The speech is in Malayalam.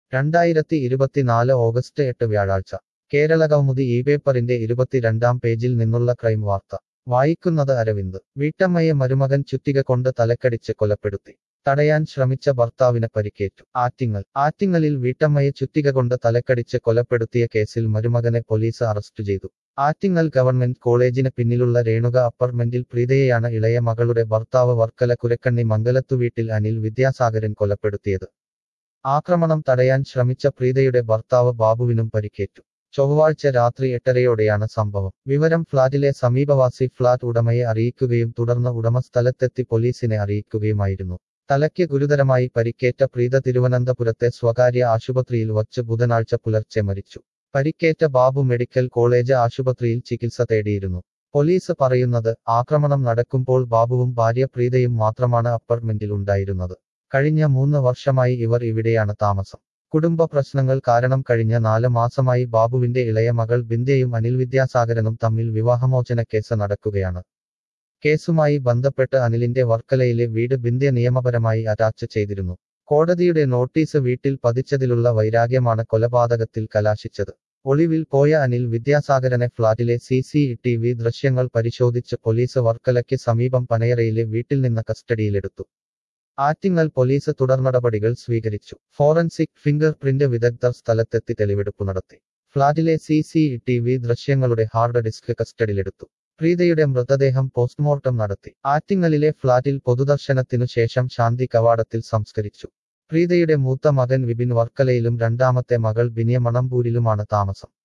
2024 ഓഗസ്റ്റ് 8 വ്യാഴാഴ്ച കേരളകൗമുദി പേപ്പറിന്റെ 22-ാം പേജിൽ നിന്നുള്ള ക്രൈം വാർത്ത വായിക്കുന്നത് അരവിന്ദ് വീട്ടമ്മയെ മരുമകൻ ചുറ്റിക കൊണ്ട് തലക്കടിച്ച് കൊലപ്പെടുത്തി തടയാൻ ശ്രമിച്ച ഭർത്താവിന് പരിക്കേറ്റു ആറ്റിങ്ങലിൽ വീട്ടമ്മയെ ചുറ്റിക കൊണ്ട് തലക്കടിച്ച് കൊലപ്പെടുത്തിയ കേസിൽ മരുമകനെ പോലീസ് അറസ്റ്റ് ചെയ്തു ആറ്റിങ്ങൽ ഗവൺമെന്റ് കോളേജിന് പിന്നിലുള്ള രേണുക അപ്പാർട്ട്മെന്റിൽ പ്രീതയെയാണ് ഇളയ മകളുടെ ഭർത്താവ് വർക്കല കുരക്കണ്ണി മംഗലത്തു വീട്ടിൽ അനിൽ വിദ്യാസാഗരൻ കൊലപ്പെടുത്തിയത് ആക്രമണം തടയാൻ ശ്രമിച്ച പ്രീതയുടെ ഭർത്താവ് ബാബുവിനും പരിക്കേറ്റു ചൊവ്വാഴ്ച രാത്രി 8:30-യോടെയാണ് സംഭവം വിവരം ഫ്ളാറ്റിലെ സമീപവാസി ഫ്ളാറ്റ് ഉടമയെ അറിയിക്കുകയും തുടർന്ന് ഉടമ സ്ഥലത്തെത്തി പോലീസിനെ അറിയിക്കുകയുമായിരുന്നു തലയ്ക്ക് ഗുരുതരമായി പരിക്കേറ്റ പ്രീത തിരുവനന്തപുരത്തെ സ്വകാര്യ ആശുപത്രിയിൽ വച്ച് ബുധനാഴ്ച പുലർച്ചെ മരിച്ചു പരിക്കേറ്റ ബാബു മെഡിക്കൽ കോളേജ് ആശുപത്രിയിൽ ചികിത്സ തേടിയിരുന്നു പോലീസ് പറയുന്നത് ആക്രമണം നടക്കുമ്പോൾ ബാബുവും ഭാര്യ പ്രീതയും മാത്രമാണ് അപ്പാർട്ട്മെന്റിൽ ഉണ്ടായിരുന്നത് കഴിഞ്ഞ 3 വർഷമായി ഇവർ ഇവിടെയാണ് താമസം കുടുംബ പ്രശ്നങ്ങൾ കാരണം കഴിഞ്ഞ 4 മാസമായി ബാബുവിന്റെ ഇളയ മകൾ ബിന്ദയും അനിൽ വിദ്യാസാഗരനും തമ്മിൽ വിവാഹമോചന കേസ് നടക്കുകയാണ് കേസുമായി ബന്ധപ്പെട്ട് അനിലിന്റെ വർക്കലയിലെ വീട് ബിന്ദ നിയമപരമായി അറ്റാച്ച് ചെയ്തിരുന്നു കോടതിയുടെ നോട്ടീസ് വീട്ടിൽ പതിച്ചതിലുള്ള വൈരാഗ്യമാണ് കൊലപാതകത്തിൽ കലാശിച്ചത് ഒളിവിൽ പോയ അനിൽ വിദ്യാസാഗരനെ ഫ്ളാറ്റിലെ CCTV ദൃശ്യങ്ങൾ പരിശോധിച്ച് പോലീസ് വർക്കലയ്ക്ക് സമീപം പനയറയിലെ വീട്ടിൽ നിന്ന് കസ്റ്റഡിയിലെടുത്തു ആറ്റിങ്ങൽ പോലീസ് തുടർനടപടികൾ സ്വീകരിച്ചു ഫോറൻസിക് ഫിംഗർ പ്രിന്റ് വിദഗ്ധർ സ്ഥലത്തെത്തി തെളിവെടുപ്പ് നടത്തി ഫ്ളാറ്റിലെ CCTV ദൃശ്യങ്ങളുടെ ഹാർഡ് ഡിസ്ക് കസ്റ്റഡിയിലെടുത്തു പ്രീതയുടെ മൃതദേഹം പോസ്റ്റ്മോർട്ടം നടത്തി ആറ്റിങ്ങലിലെ ഫ്ളാറ്റിൽ പൊതുദർശനത്തിനു ശേഷം ശാന്തി കവാടത്തിൽ സംസ്കരിച്ചു പ്രീതയുടെ മൂത്ത മകൻ വിപിൻ വർക്കലയിലും രണ്ടാമത്തെ മകൾ ബിനിയ മണമ്പൂരിലുമാണ് താമസം